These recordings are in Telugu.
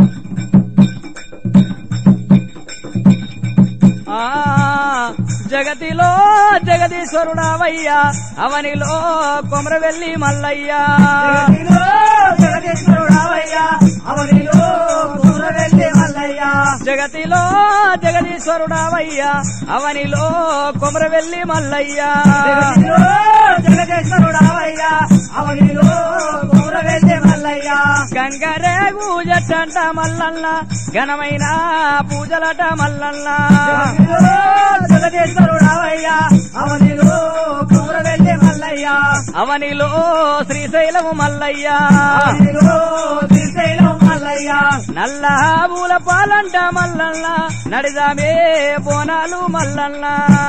జగతిలో జగదీశ్వరుడావయ్యా అవనిలో కొమరవెల్లి మల్లయ్యా జగదీశ్వరుడావయ్యా అవనిలో కొమరవెల్లి మల్లయ్యా జగతిలో జగదీశ్వరుడావయ్యా అవనిలో కొమరవెల్లి మల్లయ్యా జగదీశ్వరుడావయ్యా అవనిలో కొమరవెల్లి మల్లయ్యా గంగరేగు జట్టంట మల్లన్న ఘనమైన పూజలట మల్లన్న జగదీశ్వరుడావయ్యా అవనిలో కొమరవెల్లి మల్లయ్యా అవనిలో శ్రీశైలము మల్లయ్యా శ్రీశైలం మల్లయ్యా నల్ల పూల పాలంట మల్లన్న నడిదామే బోనాలు మల్లన్న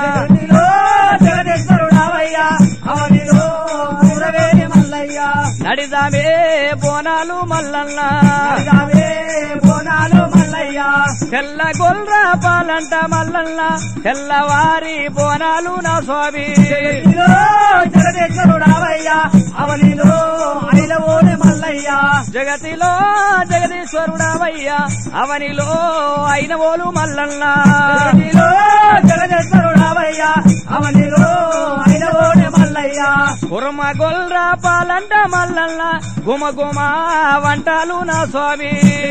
జగదీశ్వరుడావయ్యా అవనిలో కొమరవెల్లి మల్లయ్యా నడిదామే బోనాలు మల్లన్న బోనాలు మల్లయ్యా తెల్ల గొల్రా పాలంట మల్లన్న తెల్లవారి బోనాలు నా స్వామి జగదీశ్వరుడావయ్యా అవనిలో ఐలవోని మల్లయ్యా జగతిలో జగదీశ్వరుడావయ్యా అవనిలో అయినవోలు మల్లన్న జగదీశ్వరుడావయ్యా అవనిలో ఐలవోని మల్లయ్యా కుర్మ గొల్రా పాలంట మల్లన్న గుమ గుమ వంటాలు నా స్వామి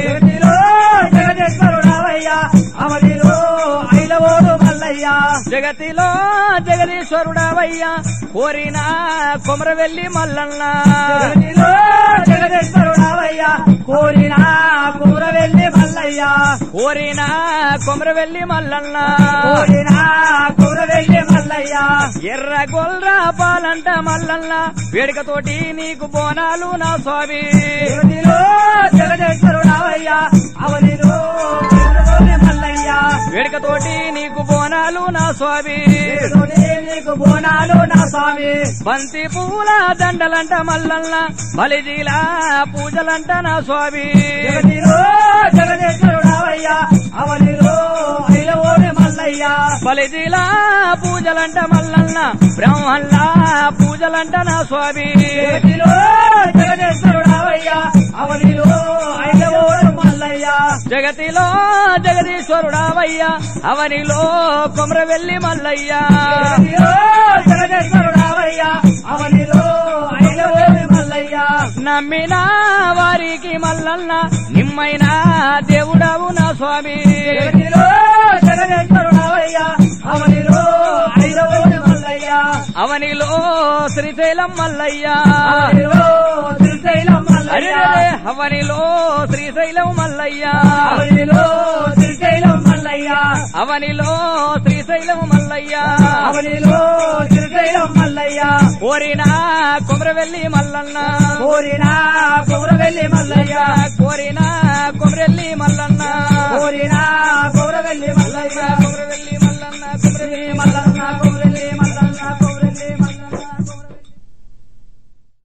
జగదీశ్వరుడావయ్యా అవనిలో ఐలవోడు మల్లయ్యా జగతిలో జగదీశ్వరుడావయ్యా కోరిన కొమరవెల్లి మల్లన్న జగదీశ్వరుడావయ్యా కోరిన కొమరవెల్లి మల్లయ్యా కోరిన కొమరవెల్లి మల్లన్న కోరిన కొమరవెల్లి మల్లయ్యా ఎర్ర గొల్రా పాలంట మల్లన్న వేడుకతోటి నీకు బోనాలు నా స్వామి జగదీశ్వరుడావయ్యా అవనిలో మల్లయ్యా వేడుకతోటి నీకు బోనాలు నా స్వామి నీకు బోనాలు నా స్వామి బంతి పూల దండలంట మల్లన్న బలిజీల పూజలంట నా స్వామి జగదీశ్వరుడావయ్యా అవనిలో ఐలవోని మల్లయ్యా బలిజీల పూజలంట మల్లన్న బ్రహ్మల్ల పూజలంట నా స్వామి జగదీశ్వరుడావయ్యా అవనిలో ఐలవోని మల్లయ్యా జగతిలో జగదీశ్వరుడావయ్యా అవనిలో కొమరవెల్లి మల్లయ్యా జగదీశ్వరుడావయ్యా అవనిలో ఐలవోని మల్లయ్యా నమ్మిన వారికి మల్లన్న నిమ్మైన దేవుడావు నా స్వామి జగదీశ్వరుడావయ్యా అవనిలో ఐలవోని మల్లయ్యా అవనిలో శ్రీశైలం మల్లయ్యా శ్రీశైలం మల్లయ్యా అవనిలో శ్రీశైలం మల్లయ్యా అవనిలో శ్రీశైలం మల్లయ్యా అవనిలో శ్రీశైలం మల్లయ్యా అవనిలో శ్రీశైలం మల్లయ్యా కోరిన కొమరవెల్లి మల్లన్న కోరిన కొమరవెల్లి మల్లయ్యా కోరిన కొమరెల్లి మల్లన్న కోరిన కొమరవెల్లి మల్లయ్యా